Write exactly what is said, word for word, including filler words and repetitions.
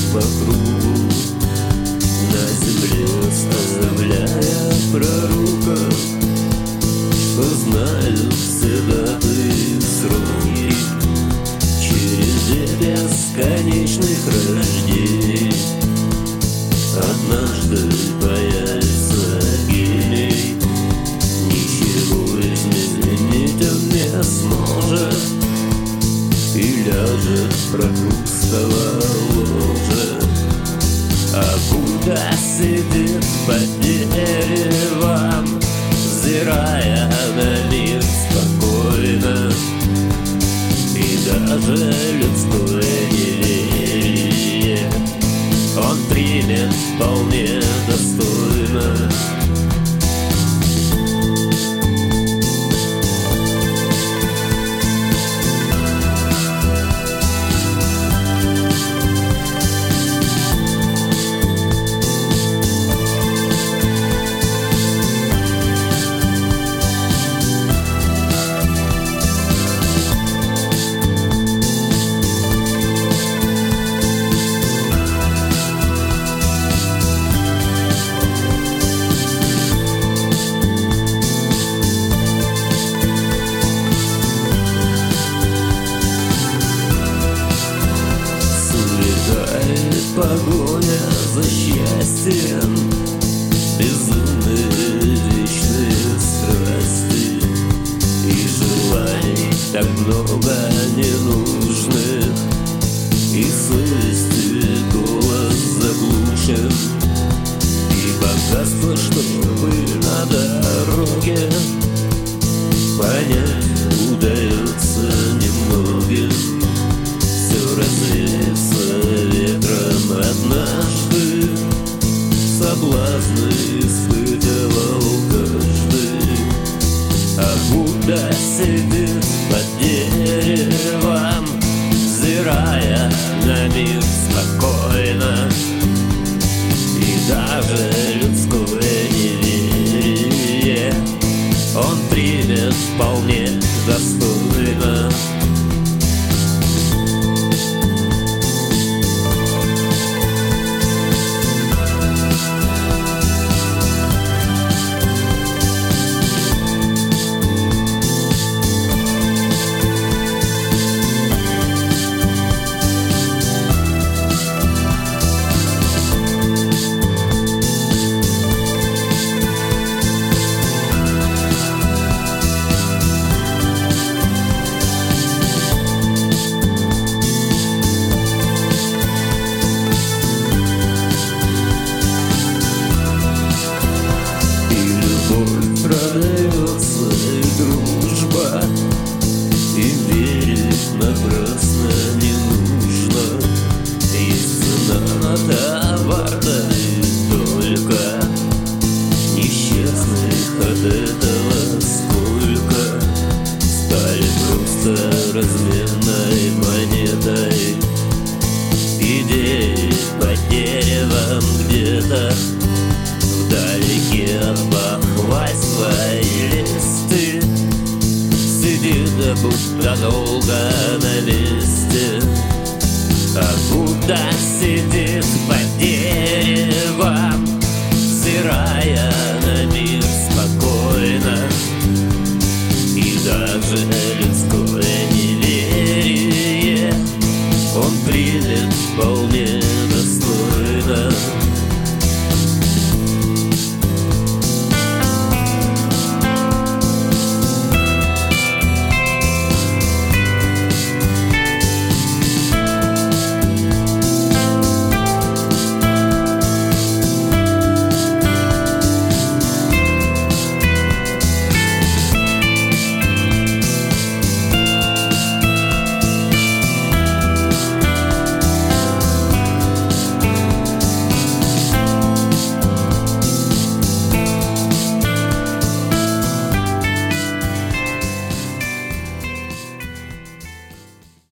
по кругу, на земле оставляя пророков, что знают все даты и сроки череде бесконечных рождений. Однажды появится гений, ничего изменить он не сможет, и ляжет прокрустово ложе. А Будда сидит под деревом, взирая на мир спокойно, и даже людское неверие он примет вполне достойно. Погоня за счастьем, безумные вечные страсти, и желаний так много ненужных, и совести голос заглушен, и богатство, что вы на дороге, понять удается немногим. Все развеется ветром однажды, соблазны испытывал каждый. А Будда сидит под деревом, взирая на мир спокойно, и даже людское неверие он примет вполне достойно. Продается и дружба, и верить напрасно не нужно. Есть цена на товар, да и только несчастных от этого сколько стали просто разменной монетой. Идеи под деревом где-то вдалеке от бахвальства и листы, сидит да будто долго на месте. А Будда сидит под деревом, взирая на мир спокойно, и даже людское неверие он примет вполне достойно.